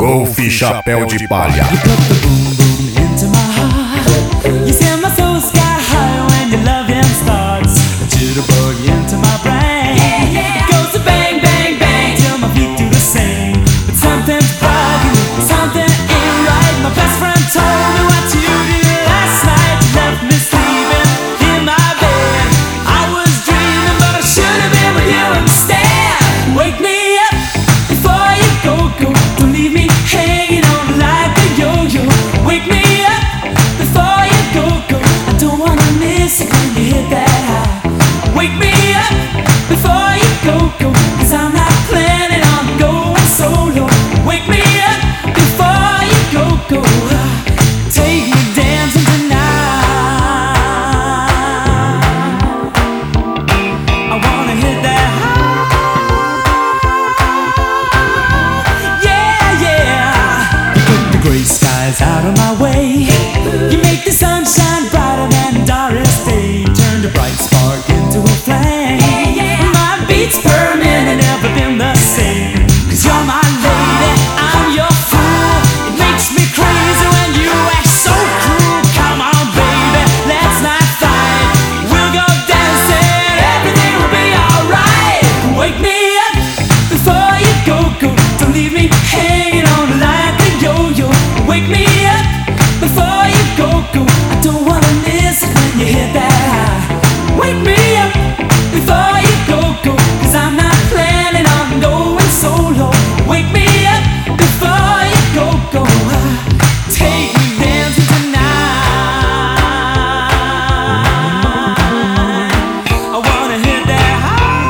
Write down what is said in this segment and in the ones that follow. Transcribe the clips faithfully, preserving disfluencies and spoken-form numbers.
Golf Chapéu de Palha. You put the boom boom into my heart. You send my soul sky high when your loving starts. A jitterbug into my brain. Yeah, yeah. It goes to bang bang bang till my feet do the same. But something's bugging me, something ain't right. My best friend told me what you did last night. You left me sleeping in my bed. I was dreaming, but I should have been with you instead. Wake me up before you go go. Don't leave me hanging on like a yo-yo. Wake me up before you go go. I don't wanna miss it when you hit that high. Wake me up before you go go. Cause I'm not planning on going solo. Wake me up before you go go. Take me dancing tonight. I wanna hit that high. Yeah, yeah. You put the gray skies out of my way. You make the sunshine brighter than Doris Day. Turn the bright spark into a flame. My beats per minute never been the same. Cause you're my lady, I'm your fool. It makes me crazy when you act so cruel. Come on baby, let's not fight. We'll go dancing, everything will be alright. Wake me up before you go go. Don't leave me hanging on like a yo-yo. Wake me up before you go go. I don't wanna miss it when you hit that high. Wake me up before you go go. Cause I'm not planning on going solo. Wake me up before you go go. Take me dancing tonight. I wanna hit that high.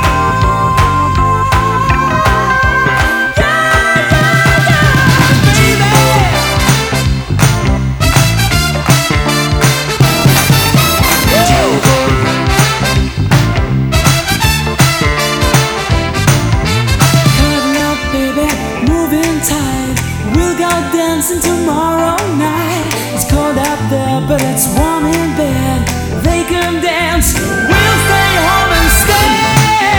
Yeah, yeah, yeah, baby. Cuddle up, baby, moving tight. We'll go dancing tomorrow night. It's cold out there, but it's warm in bed. They can dance, we'll stay home instead.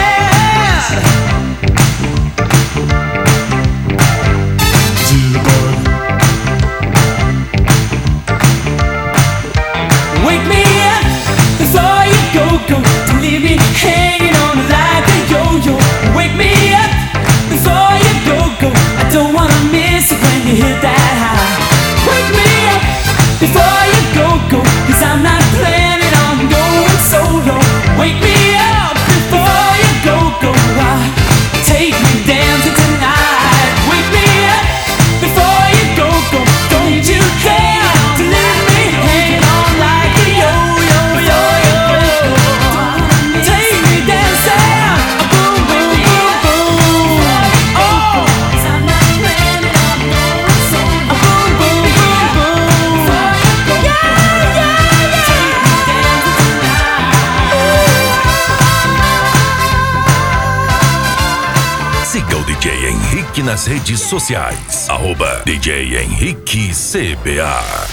Wake me up before you go go. Don't leave me hanging on like a yo-yo. Wake me up before you go go. I don't wanna miss it when you hit that high. Wake me up before you go go. Cause I'm not planning on going solo. Wake me up before you go go. Take me dancing tonight. Wake me up before you go go. Don't you care to leave me hanging on like a yo-yo, yo-yo. Take me dancing, boom, boom, boom, boom. Oh, I'm not planning on going solo. Boom, boom, boom, boom. Yeah, yeah, yeah. Take me dancing tonight. Siga o D J Henrique nas redes sociais. Arroba D J Henrique C B A.